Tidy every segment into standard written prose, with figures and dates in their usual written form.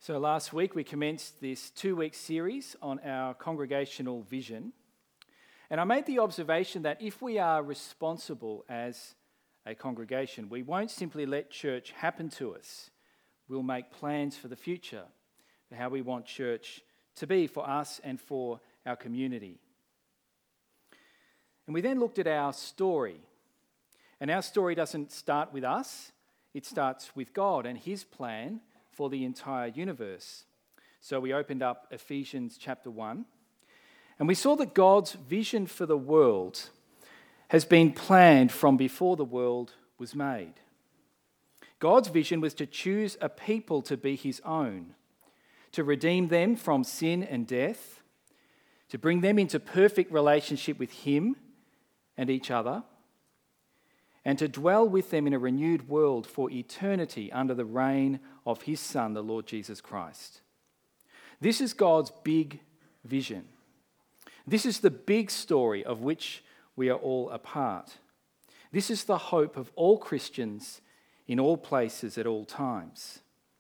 So last week we commenced this 2-week series on our congregational vision. And I made the observation that if we are responsible as a congregation, we won't simply let church happen to us. We'll make plans for the future, for how we want church to be for us and for our community. And we then looked at our story. And our story doesn't start with us, it starts with God and His plan for the entire universe. So we opened up Ephesians chapter 1, and we saw that God's vision for the world has been planned from before the world was made. God's vision was to choose a people to be His own, to redeem them from sin and death, to bring them into perfect relationship with Him and each other, and to dwell with them in a renewed world for eternity under the reign of His Son, the Lord Jesus Christ. This is God's big vision. This is the big story of which we are all a part. This is the hope of all Christians in all places at all times.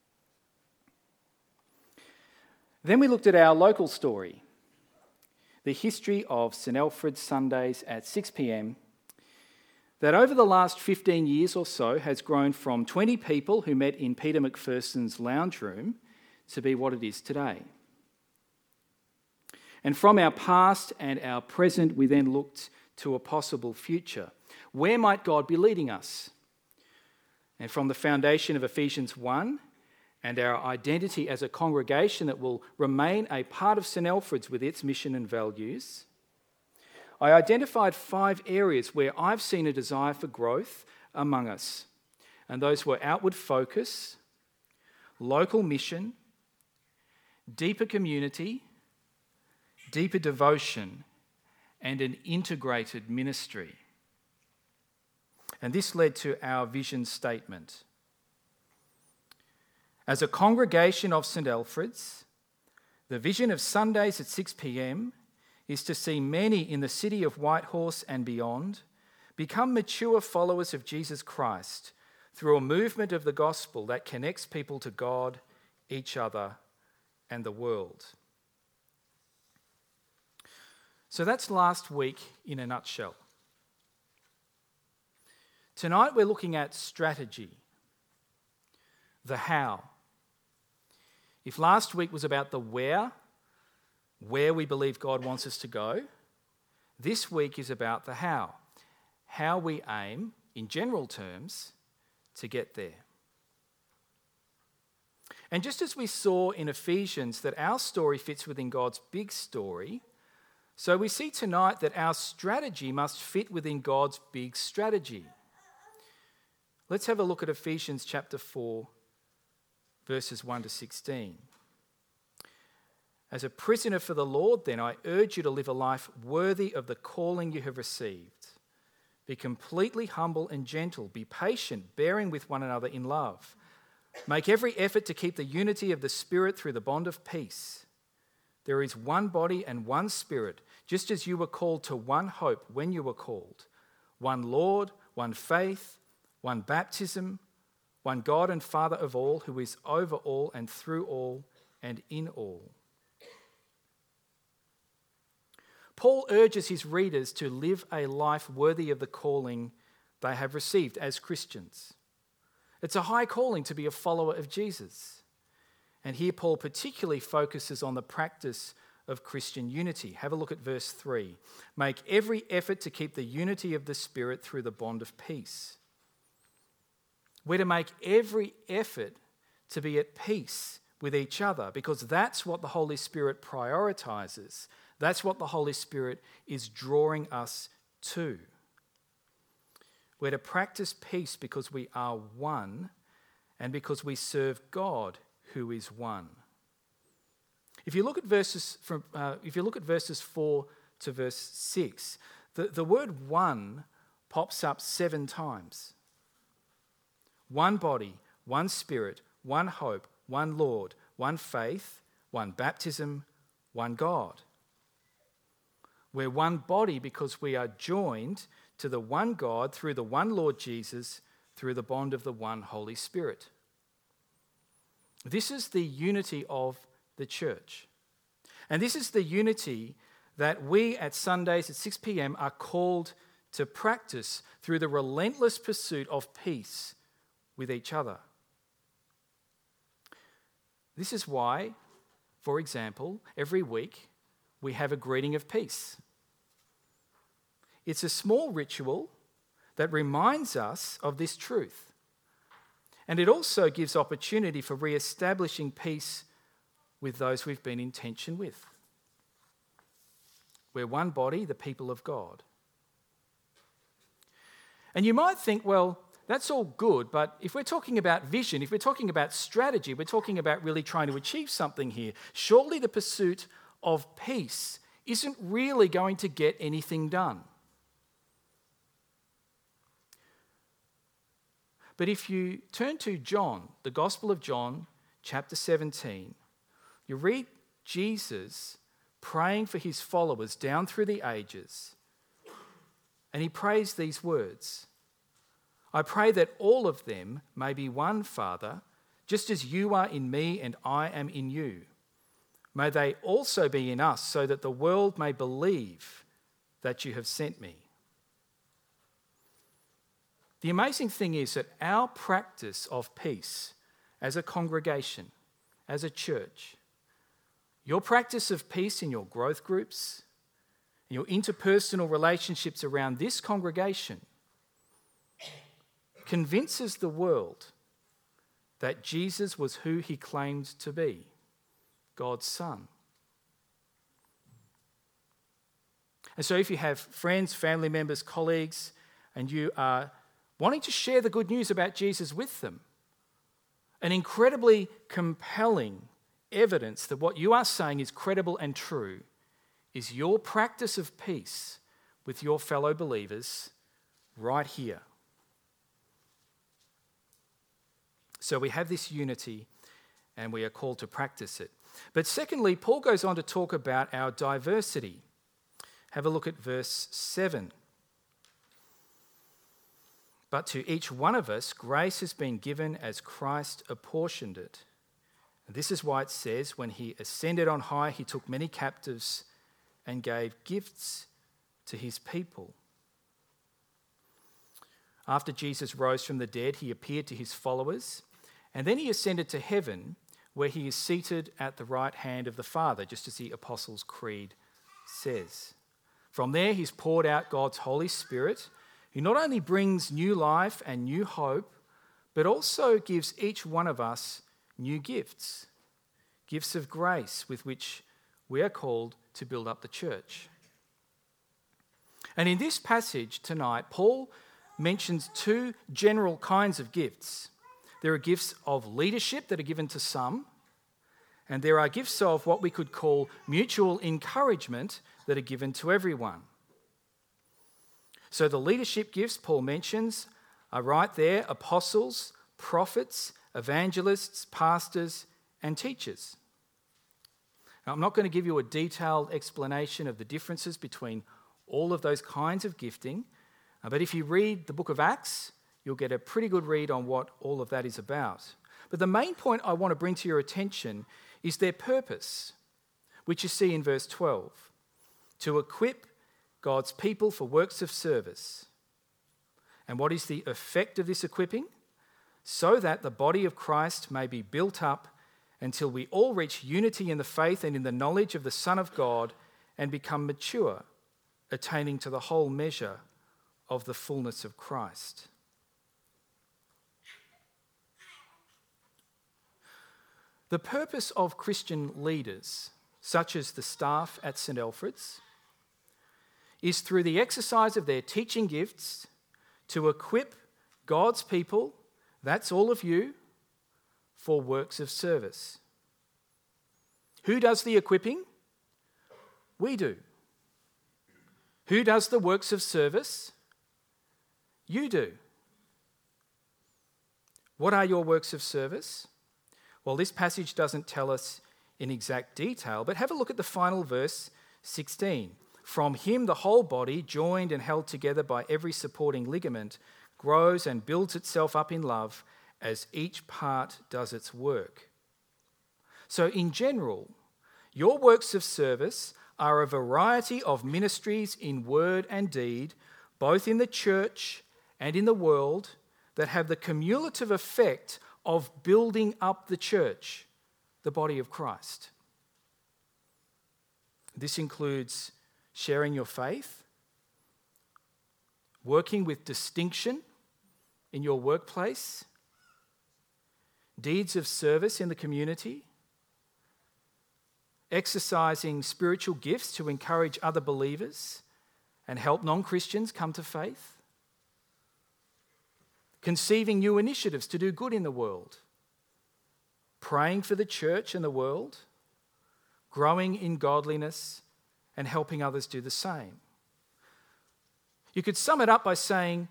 Then we looked at our local story, the history of St Alfred's Sundays at 6 p.m, that over the last 15 years or so has grown from 20 people who met in Peter McPherson's lounge room to be what it is today. And from our past and our present, we then looked to a possible future. Where might God be leading us? And from the foundation of Ephesians 1 and our identity as a congregation that will remain a part of St Alfred's with its mission and values, I identified 5 areas where I've seen a desire for growth among us. And those were outward focus, local mission, deeper community, deeper devotion, and an integrated ministry. And this led to our vision statement. As a congregation of St Alfred's, the vision of Sundays at 6 p.m. is to see many in the city of Whitehorse and beyond become mature followers of Jesus Christ through a movement of the gospel that connects people to God, each other, and the world. So that's last week in a nutshell. Tonight we're looking at strategy, the how. If last week was about the where we believe God wants us to go, this week is about the how we aim, in general terms, to get there. And just as we saw in Ephesians that our story fits within God's big story, so we see tonight that our strategy must fit within God's big strategy. Let's have a look at Ephesians chapter 4, verses 1 to 16. As a prisoner for the Lord, then, I urge you to live a life worthy of the calling you have received. Be completely humble and gentle. Be patient, bearing with one another in love. Make every effort to keep the unity of the Spirit through the bond of peace. There is one body and one Spirit, just as you were called to one hope when you were called. One Lord, one faith, one baptism, one God and Father of all, who is over all and through all and in all. Paul urges his readers to live a life worthy of the calling they have received as Christians. It's a high calling to be a follower of Jesus. And here Paul particularly focuses on the practice of Christian unity. Have a look at verse 3. Make every effort to keep the unity of the Spirit through the bond of peace. We're to make every effort to be at peace with each other because that's what the Holy Spirit prioritizes. That's what the Holy Spirit is drawing us to. We're to practice peace because we are one and because we serve God who is one. If you look at verses 4 to verse 6, the word one pops up 7 times. One body, one Spirit, one hope, one Lord, one faith, one baptism, one God. We're one body because we are joined to the one God through the one Lord Jesus, through the bond of the one Holy Spirit. This is the unity of the church. And this is the unity that we at Sundays at 6 p.m. are called to practice through the relentless pursuit of peace with each other. This is why, for example, every week we have a greeting of peace. It's a small ritual that reminds us of this truth. And it also gives opportunity for re-establishing peace with those we've been in tension with. We're one body, the people of God. And you might think, well, that's all good, but if we're talking about vision, if we're talking about strategy, we're talking about really trying to achieve something here, surely the pursuit of peace isn't really going to get anything done. But if you turn to John, the Gospel of John, chapter 17, you read Jesus praying for his followers down through the ages, and he prays these words: I pray that all of them may be one, Father, just as you are in me and I am in you. May they also be in us, so that the world may believe that you have sent me. The amazing thing is that our practice of peace as a congregation, as a church, your practice of peace in your growth groups, in your interpersonal relationships around this congregation, convinces the world that Jesus was who he claimed to be, God's Son. And so if you have friends, family members, colleagues, and you are wanting to share the good news about Jesus with them, an incredibly compelling evidence that what you are saying is credible and true is your practice of peace with your fellow believers right here. So we have this unity and we are called to practice it. But secondly, Paul goes on to talk about our diversity. Have a look at verse 7. But to each one of us, grace has been given as Christ apportioned it. And this is why it says, when he ascended on high, he took many captives and gave gifts to his people. After Jesus rose from the dead, he appeared to his followers, and then he ascended to heaven, where he is seated at the right hand of the Father, just as the Apostles' Creed says. From there, he's poured out God's Holy Spirit, who not only brings new life and new hope, but also gives each one of us new gifts, gifts of grace with which we are called to build up the church. And in this passage tonight, Paul mentions two general kinds of gifts. There are gifts of leadership that are given to some, and there are gifts of what we could call mutual encouragement that are given to everyone. So the leadership gifts Paul mentions are right there: apostles, prophets, evangelists, pastors, and teachers. Now, I'm not going to give you a detailed explanation of the differences between all of those kinds of gifting, but if you read the book of Acts, you'll get a pretty good read on what all of that is about. But the main point I want to bring to your attention is their purpose, which you see in verse 12: to equip God's people for works of service. And what is the effect of this equipping? So that the body of Christ may be built up until we all reach unity in the faith and in the knowledge of the Son of God and become mature, attaining to the whole measure of the fullness of Christ. The purpose of Christian leaders, such as the staff at St. Alfred's, is through the exercise of their teaching gifts to equip God's people, that's all of you, for works of service. Who does the equipping? We do. Who does the works of service? You do. What are your works of service? Well, this passage doesn't tell us in exact detail, but have a look at the final verse, 16. From him the whole body, joined and held together by every supporting ligament, grows and builds itself up in love as each part does its work. So in general, your works of service are a variety of ministries in word and deed, both in the church and in the world, that have the cumulative effect of building up the church, the body of Christ. This includes sharing your faith, working with distinction in your workplace, deeds of service in the community, exercising spiritual gifts to encourage other believers and help non-Christians come to faith, conceiving new initiatives to do good in the world, praying for the church and the world, growing in godliness, and helping others do the same. You could sum it up by saying,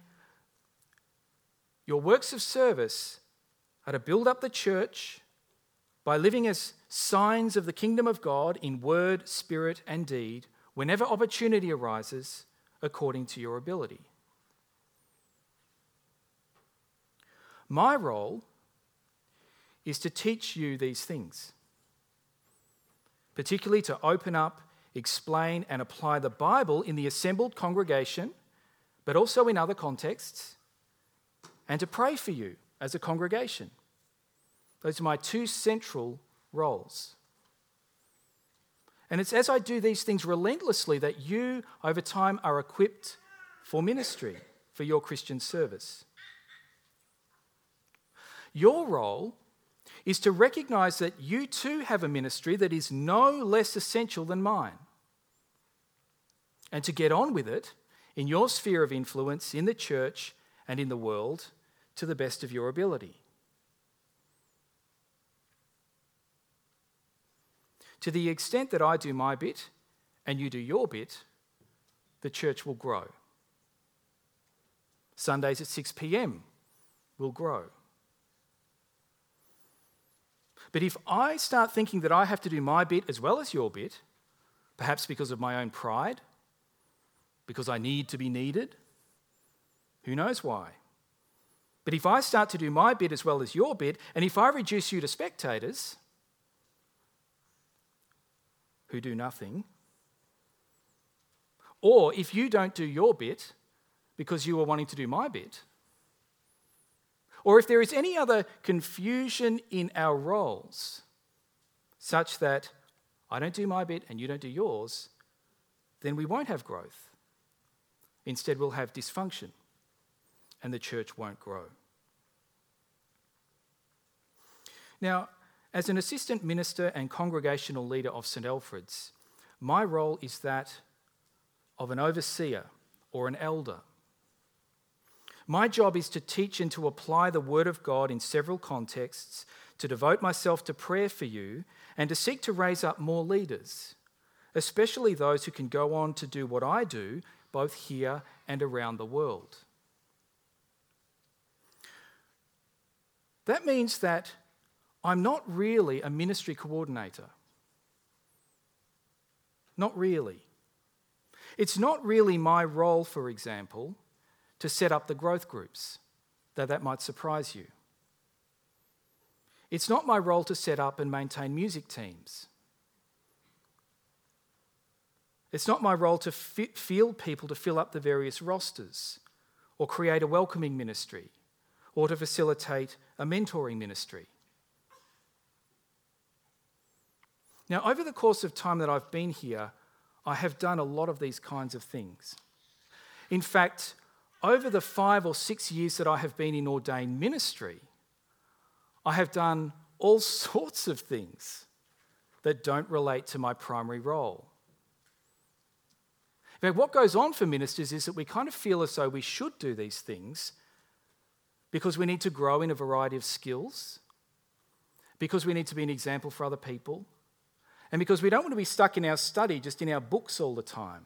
your works of service are to build up the church by living as signs of the kingdom of God in word, spirit, and deed, whenever opportunity arises, according to your ability. My role is to teach you these things, particularly to open up, explain, and apply the Bible in the assembled congregation, but also in other contexts, and to pray for you as a congregation. Those are my two central roles. And it's as I do these things relentlessly that you, over time, are equipped for ministry, for your Christian service. Your role is to recognize that you too have a ministry that is no less essential than mine, and to get on with it in your sphere of influence in the church and in the world to the best of your ability. To the extent that I do my bit and you do your bit, the church will grow. Sundays at 6 p.m. will grow. But if I start thinking that I have to do my bit as well as your bit, perhaps because of my own pride, because I need to be needed, who knows why? But if I start to do my bit as well as your bit, and if I reduce you to spectators who do nothing, or if you don't do your bit because you are wanting to do my bit, or if there is any other confusion in our roles such that I don't do my bit and you don't do yours, then we won't have growth. Instead, we'll have dysfunction and the church won't grow. Now, as an assistant minister and congregational leader of St Alfred's, my role is that of an overseer or an elder. My job is to teach and to apply the Word of God in several contexts, to devote myself to prayer for you, and to seek to raise up more leaders, especially those who can go on to do what I do, both here and around the world. That means that I'm not really a ministry coordinator. Not really. It's not really my role, for example, to set up the growth groups, though that might surprise you. It's not my role to set up and maintain music teams. It's not my role to field people to fill up the various rosters, or create a welcoming ministry, or to facilitate a mentoring ministry. Now, over the course of time that I've been here, I have done a lot of these kinds of things. In fact, over the 5 or 6 years that I have been in ordained ministry, I have done all sorts of things that don't relate to my primary role. In fact, what goes on for ministers is that we kind of feel as though we should do these things because we need to grow in a variety of skills, because we need to be an example for other people, and because we don't want to be stuck in our study, just in our books all the time.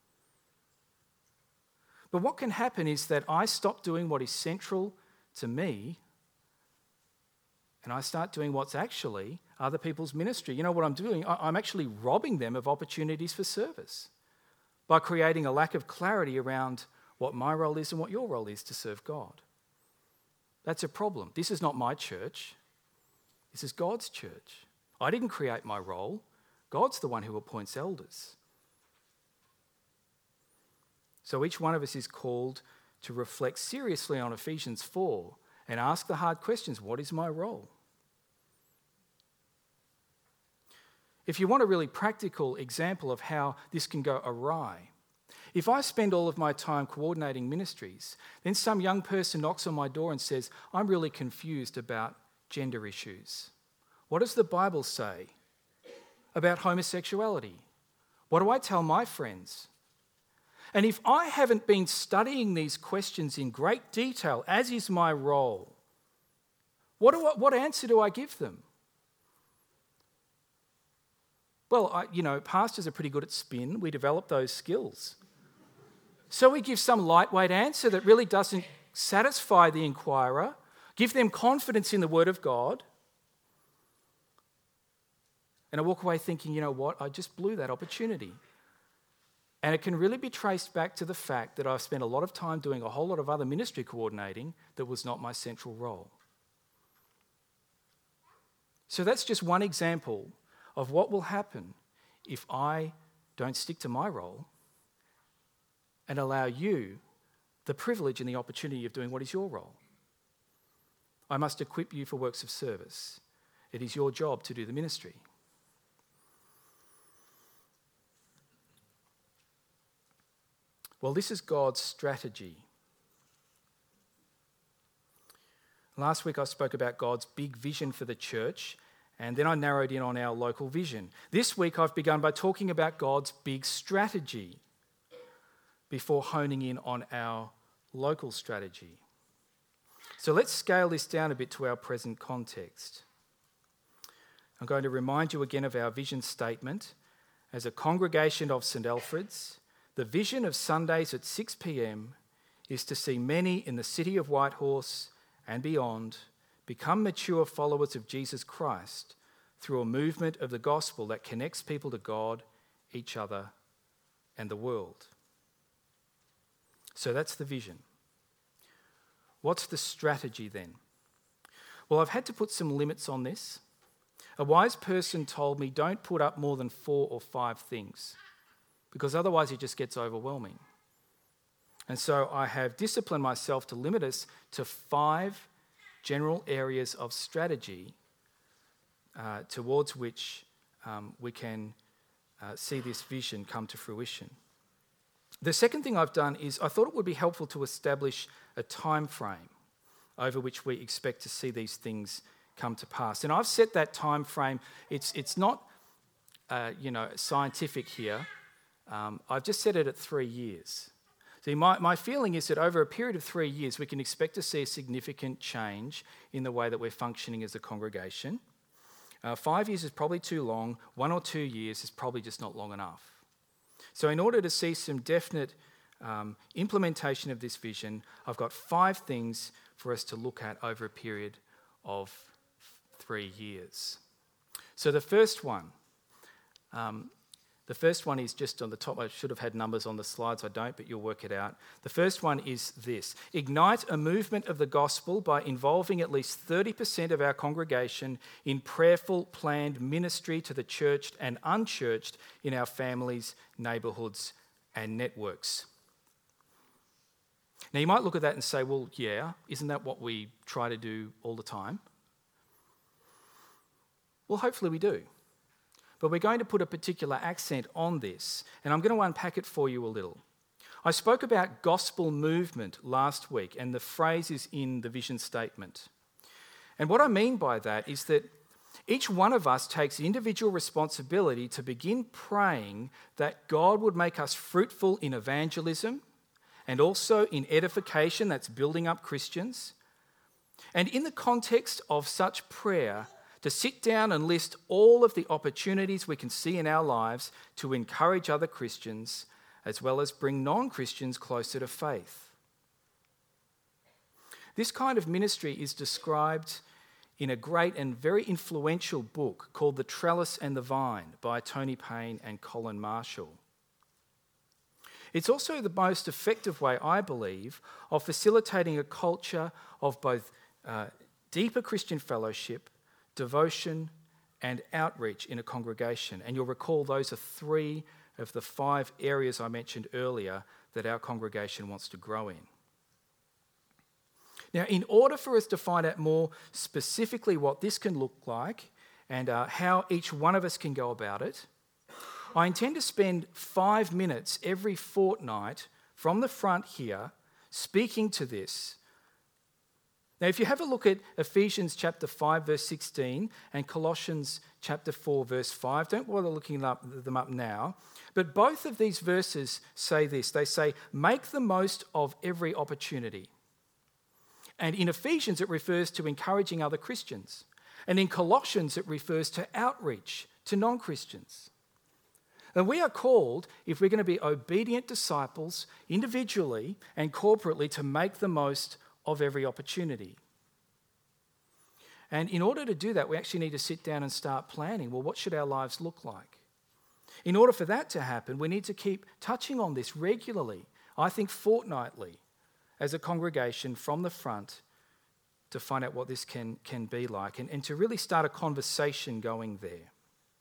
But what can happen is that I stop doing what is central to me and I start doing what's actually other people's ministry. You know what I'm doing? I'm actually robbing them of opportunities for service by creating a lack of clarity around what my role is and what your role is to serve God. That's a problem. This is not my church. This is God's church. I didn't create my role. God's the one who appoints elders. So each one of us is called to reflect seriously on Ephesians 4 and ask the hard questions. What is my role? If you want a really practical example of how this can go awry, if I spend all of my time coordinating ministries, then some young person knocks on my door and says, I'm really confused about gender issues. What does the Bible say about homosexuality? What do I tell my friends? And if I haven't been studying these questions in great detail, as is my role, what answer do I give them? Well, pastors are pretty good at spin. We develop those skills. So we give some lightweight answer that really doesn't satisfy the inquirer, give them confidence in the Word of God, and I walk away thinking, you know what, I just blew that opportunity. And it can really be traced back to the fact that I've spent a lot of time doing a whole lot of other ministry coordinating that was not my central role. So that's just one example of what will happen if I don't stick to my role and allow you the privilege and the opportunity of doing what is your role. I must equip you for works of service. It is your job to do the ministry. Well, this is God's strategy. Last week I spoke about God's big vision for the church, and then I narrowed in on our local vision. This week I've begun by talking about God's big strategy before honing in on our local strategy. So let's scale this down a bit to our present context. I'm going to remind you again of our vision statement. As a congregation of St Alfred's, the vision of Sundays at 6 p.m. is to see many in the city of Whitehorse and beyond become mature followers of Jesus Christ through a movement of the gospel that connects people to God, each other, and the world. So that's the vision. What's the strategy then? Well, I've had to put some limits on this. A wise person told me, don't put up more than 4 or 5 things, because otherwise it just gets overwhelming. And so I have disciplined myself to limit us to 5 general areas of strategy towards which we can see this vision come to fruition. The second thing I've done is I thought it would be helpful to establish a time frame over which we expect to see these things come to pass. And I've set that time frame. It's not scientific here. I've just set it at 3 years. See, my feeling is that over a period of 3 years, we can expect to see a significant change in the way that we're functioning as a congregation. 5 years is probably too long. 1 or 2 years is probably just not long enough. So in order to see some definite implementation of this vision, I've got 5 things for us to look at over a period of 3 years. So the first one is just on the top. I should have had numbers on the slides. I don't, but you'll work it out. The first one is this: ignite a movement of the gospel by involving at least 30% of our congregation in prayerful, planned ministry to the churched and unchurched in our families, neighbourhoods, and networks. Now, you might look at that and say, well, yeah, isn't that what we try to do all the time? Well, hopefully we do. But we're going to put a particular accent on this, and I'm going to unpack it for you a little. I spoke about gospel movement last week, and the phrase is in the vision statement. And what I mean by that is that each one of us takes individual responsibility to begin praying that God would make us fruitful in evangelism and also in edification, that's building up Christians. And in the context of such prayer, to sit down and list all of the opportunities we can see in our lives to encourage other Christians, as well as bring non-Christians closer to faith. This kind of ministry is described in a great and very influential book called The Trellis and the Vine by Tony Payne and Colin Marshall. It's also the most effective way, I believe, of facilitating a culture of both deeper Christian fellowship, devotion, and outreach in a congregation. And you'll recall those are 3 of the 5 areas I mentioned earlier that our congregation wants to grow in. Now, in order for us to find out more specifically what this can look like and how each one of us can go about it, I intend to spend 5 minutes every fortnight from the front here speaking to this. Now, if you have a look at Ephesians chapter 5, verse 16, and Colossians chapter 4, verse 5, don't bother looking them up now, but both of these verses say this. They say, make the most of every opportunity. And in Ephesians, it refers to encouraging other Christians. And in Colossians, it refers to outreach to non-Christians. And we are called, if we're going to be obedient disciples, individually and corporately, to make the most of every opportunity. And in order to do that, we actually need to sit down and start planning. Well, what should our lives look like? In order for that to happen, we need to keep touching on this regularly, I think fortnightly, as a congregation from the front, to find out what this can be like and to really start a conversation going there.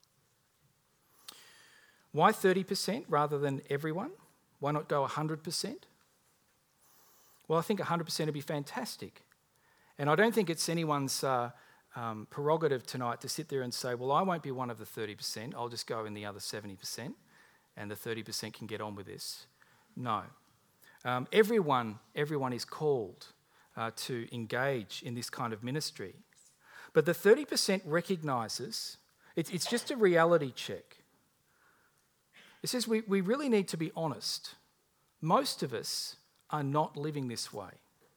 Why 30% rather than everyone? Why not go 100%? Well, I think 100% would be fantastic. And I don't think it's anyone's prerogative tonight to sit there and say, well, I won't be one of the 30%, I'll just go in the other 70%, and the 30% can get on with this. No. Everyone is called to engage in this kind of ministry. But the 30% recognises, it's just a reality check. It says we really need to be honest. Most of us are not living this way.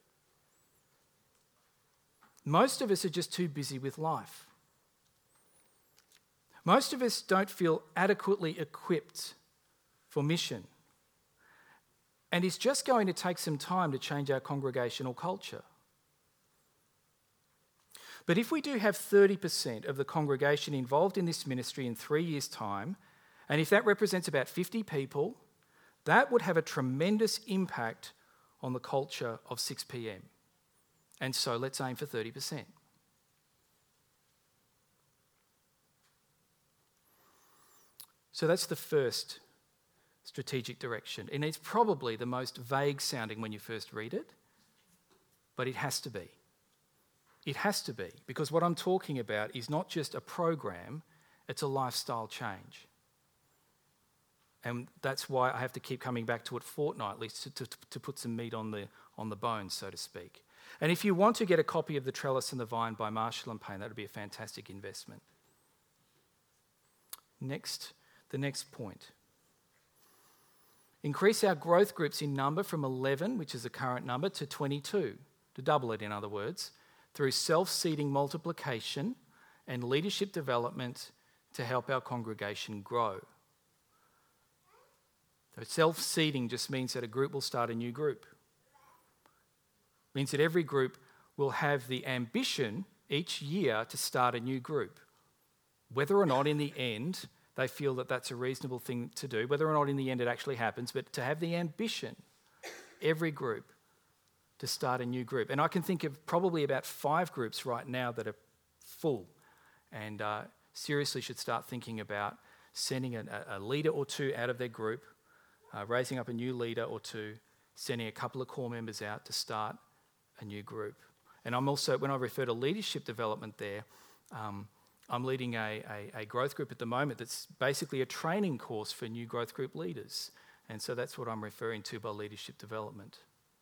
Most of us are just too busy with life. Most of us don't feel adequately equipped for mission. And it's just going to take some time to change our congregational culture. But if we do have 30% of the congregation involved in this ministry in 3 years' time, and if that represents about 50 people, that would have a tremendous impact on the culture of 6 p.m. And so let's aim for 30%. So that's the first strategic direction. And it's probably the most vague sounding when you first read it, but it has to be. It has to be, because what I'm talking about is not just a program, it's a lifestyle change. And that's why I have to keep coming back to it fortnightly to put some meat on the bones, so to speak. And if you want to get a copy of The Trellis and the Vine by Marshall and Payne, that would be a fantastic investment. The next point. Increase our growth groups in number from 11, which is the current number, to 22, to double it in other words, through self-seeding multiplication and leadership development to help our congregation grow. So self-seeding just means that a group will start a new group. It means that every group will have the ambition each year to start a new group. Whether or not in the end they feel that that's a reasonable thing to do, whether or not in the end it actually happens, but to have the ambition, every group, to start a new group. And I can think of probably about 5 groups right now that are full and seriously should start thinking about sending a leader or 2 out of their group, raising up a new leader or 2, sending a couple of core members out to start a new group. And I'm also, when I refer to leadership development there, I'm leading a growth group at the moment that's basically a training course for new growth group leaders. And so that's what I'm referring to by leadership development.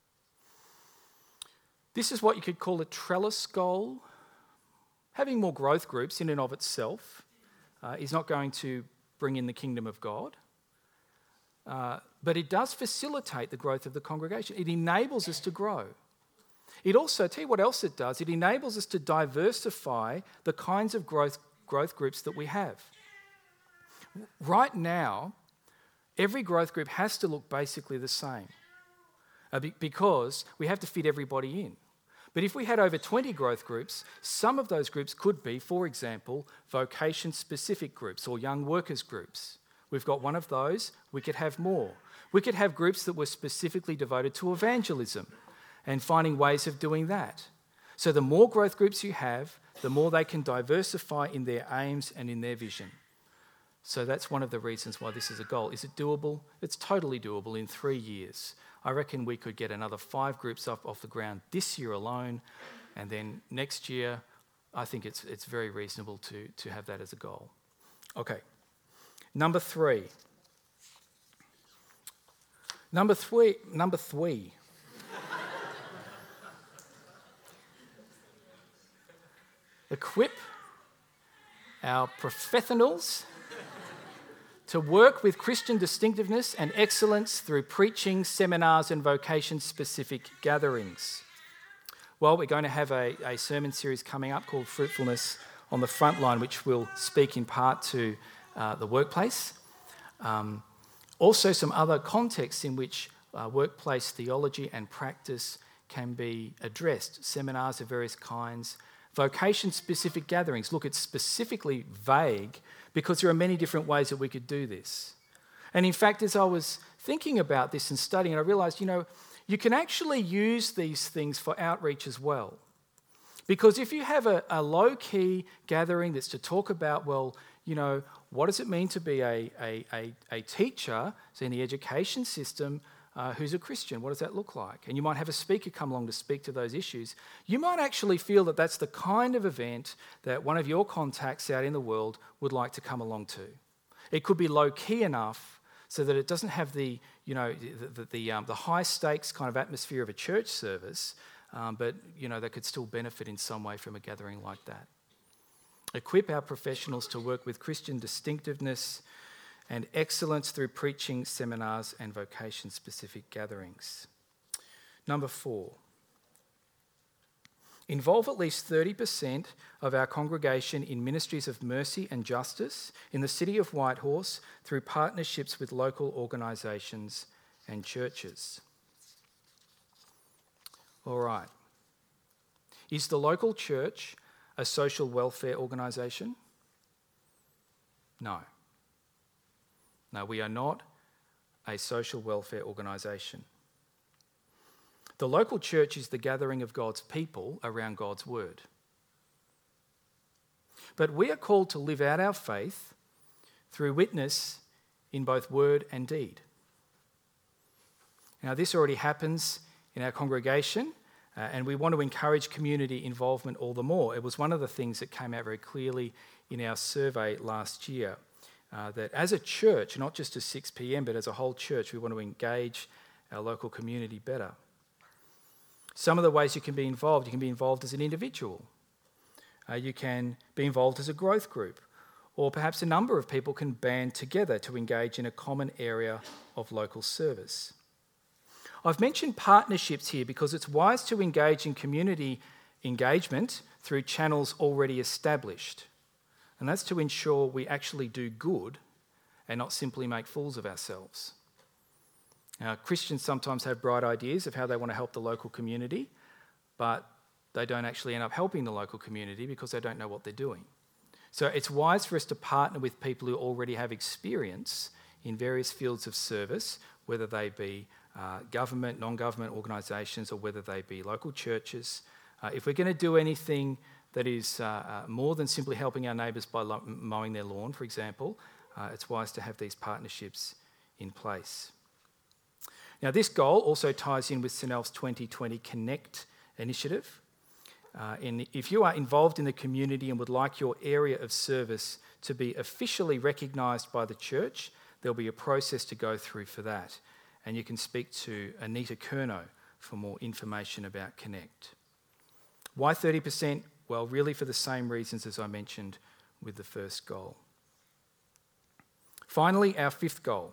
This is what you could call a trellis goal. Having more growth groups in and of itself is not going to bring in the kingdom of God. But it does facilitate the growth of the congregation. It enables us to grow. It also, tell you what else it does, it enables us to diversify the kinds of growth groups that we have. Right now, every growth group has to look basically the same because we have to fit everybody in. But if we had over 20 growth groups, some of those groups could be, for example, vocation-specific groups or young workers groups. We've got one of those, we could have more. We could have groups that were specifically devoted to evangelism and finding ways of doing that. So the more growth groups you have, the more they can diversify in their aims and in their vision. So that's one of the reasons why this is a goal. Is it doable? It's totally doable in 3 years. I reckon we could get another 5 groups up off the ground this year alone, and then next year, I think it's very reasonable to have that as a goal. Okay, number three. Number three. Equip our professionals to work with Christian distinctiveness and excellence through preaching, seminars, and vocation-specific gatherings. Well, we're going to have a sermon series coming up called Fruitfulness on the Frontline, which will speak in part to the workplace. Also, some other contexts in which workplace theology and practice can be addressed, seminars of various kinds, vocation-specific gatherings. Look, it's specifically vague because there are many different ways that we could do this. And in fact, as I was thinking about this and studying, I realised, you can actually use these things for outreach as well. Because if you have a low-key gathering that's to talk about, what does it mean to be a teacher, so in the education system, who's a Christian? What does that look like? And you might have a speaker come along to speak to those issues. You might actually feel that that's the kind of event that one of your contacts out in the world would like to come along to. It could be low-key enough so that it doesn't have the high stakes kind of atmosphere of a church service, but they could still benefit in some way from a gathering like that. Equip our professionals to work with Christian distinctiveness and excellence through preaching, seminars, and vocation-specific gatherings. Number 4, involve at least 30% of our congregation in ministries of mercy and justice in the city of Whitehorse through partnerships with local organisations and churches. All right. Is the local church a social welfare organisation? No. No, we are not a social welfare organisation. The local church is the gathering of God's people around God's word. But we are called to live out our faith through witness in both word and deed. Now, this already happens in our congregation, and we want to encourage community involvement all the more. It was one of the things that came out very clearly in our survey last year. That as a church, not just as 6pm, but as a whole church, we want to engage our local community better. Some of the ways you can be involved as an individual. You can be involved as a growth group, or perhaps a number of people can band together to engage in a common area of local service. I've mentioned partnerships here because it's wise to engage in community engagement through channels already established. And that's to ensure we actually do good and not simply make fools of ourselves. Now, Christians sometimes have bright ideas of how they want to help the local community, but they don't actually end up helping the local community because they don't know what they're doing. So it's wise for us to partner with people who already have experience in various fields of service, whether they be government, non-government organisations, or whether they be local churches. If we're going to do anything that is more than simply helping our neighbours by mowing their lawn, for example, it's wise to have these partnerships in place. Now, this goal also ties in with St Alf's 2020 Connect initiative. If you are involved in the community and would like your area of service to be officially recognised by the church, there'll be a process to go through for that. And you can speak to Anita Kerno for more information about Connect. Why 30%? Well, really for the same reasons as I mentioned with the first goal. Finally, our 5th goal.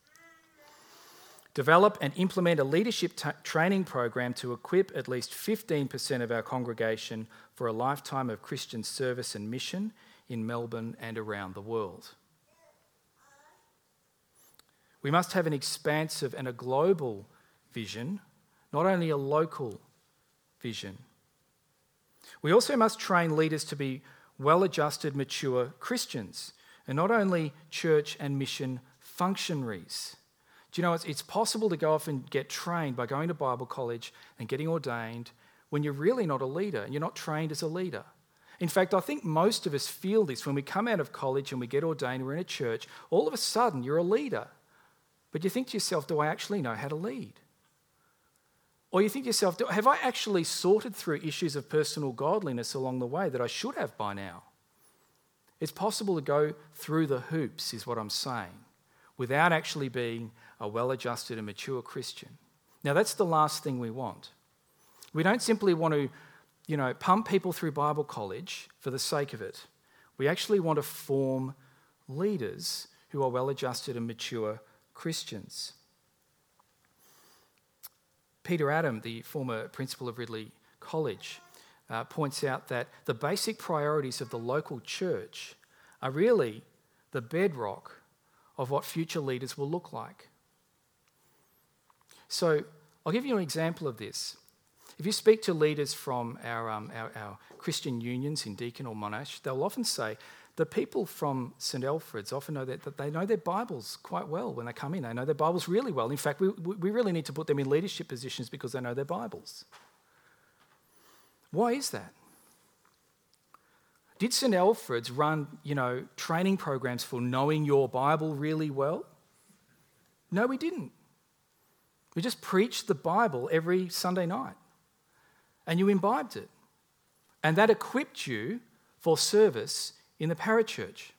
Develop and implement a leadership training program to equip at least 15% of our congregation for a lifetime of Christian service and mission in Melbourne and around the world. We must have an expansive and a global vision, not only a local vision. We also must train leaders to be well-adjusted, mature Christians, and not only church and mission functionaries. Do you know, it's possible to go off and get trained by going to Bible college and getting ordained when you're really not a leader and you're not trained as a leader. In fact, I think most of us feel this when we come out of college and we get ordained, we're in a church, all of a sudden you're a leader. But you think to yourself, do I actually know how to lead? Or you think to yourself, have I actually sorted through issues of personal godliness along the way that I should have by now? It's possible to go through the hoops, is what I'm saying, without actually being a well-adjusted and mature Christian. Now, that's the last thing we want. We don't simply want to, pump people through Bible college for the sake of it. We actually want to form leaders who are well-adjusted and mature Christians. Peter Adam, the former principal of Ridley College, points out that the basic priorities of the local church are really the bedrock of what future leaders will look like. So I'll give you an example of this. If you speak to leaders from our Christian unions in Deakin or Monash, they'll often say the people from St Alfred's often know that they know their Bibles quite well when they come in. They know their Bibles really well. In fact, we really need to put them in leadership positions because they know their Bibles. Why is that? Did St Alfred's run, training programs for knowing your Bible really well? No, we didn't. We just preached the Bible every Sunday night. And you imbibed it. And that equipped you for service in the parachurch.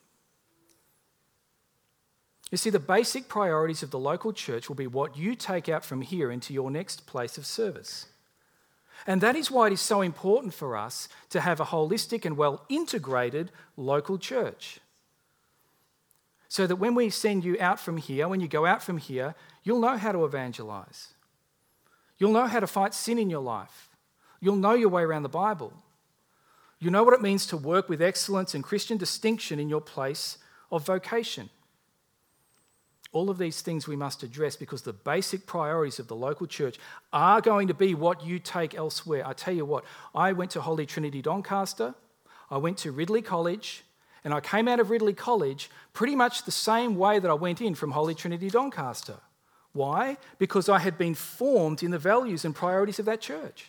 You see, the basic priorities of the local church will be what you take out from here into your next place of service. And that is why it is so important for us to have a holistic and well-integrated local church. So that when we send you out from here, when you go out from here, you'll know how to evangelize. You'll know how to fight sin in your life. You'll know your way around the Bible. You know what it means to work with excellence and Christian distinction in your place of vocation. All of these things we must address because the basic priorities of the local church are going to be what you take elsewhere. I tell you what, I went to Holy Trinity Doncaster, I went to Ridley College, and I came out of Ridley College pretty much the same way that I went in from Holy Trinity Doncaster. Why? Because I had been formed in the values and priorities of that church.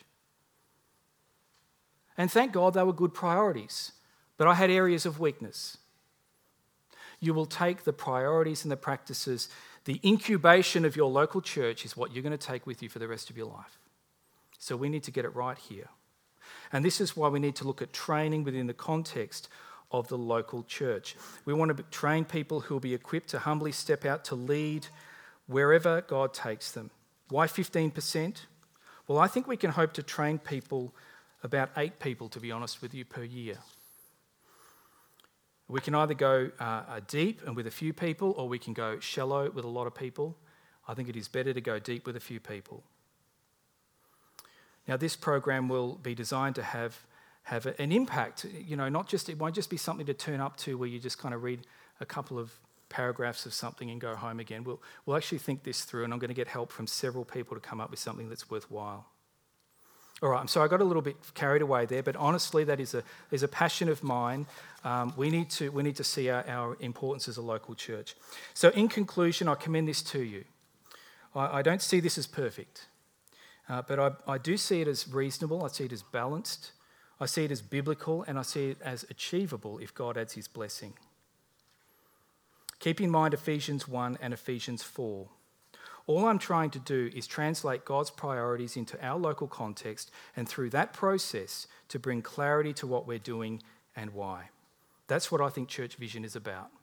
And thank God they were good priorities, but I had areas of weakness. You will take the priorities and the practices. The incubation of your local church is what you're going to take with you for the rest of your life. So we need to get it right here. And this is why we need to look at training within the context of the local church. We want to train people who will be equipped to humbly step out to lead wherever God takes them. Why 15%? Well, I think we can hope to train people, about 8 people, to be honest with you, per year. We can either go deep and with a few people, or we can go shallow with a lot of people. I think it is better to go deep with a few people. Now, this program will be designed to have an impact. It won't just be something to turn up to where you just kind of read a couple of paragraphs of something and go home again. We'll actually think this through, and I'm going to get help from several people to come up with something that's worthwhile. All right, so I got a little bit carried away there, but honestly, that is a passion of mine. We need to see our importance as a local church. So in conclusion, I commend this to you. I don't see this as perfect, but I do see it as reasonable. I see it as balanced. I see it as biblical, and I see it as achievable if God adds his blessing. Keep in mind Ephesians 1 and Ephesians 4. All I'm trying to do is translate God's priorities into our local context, and through that process to bring clarity to what we're doing and why. That's what I think church vision is about.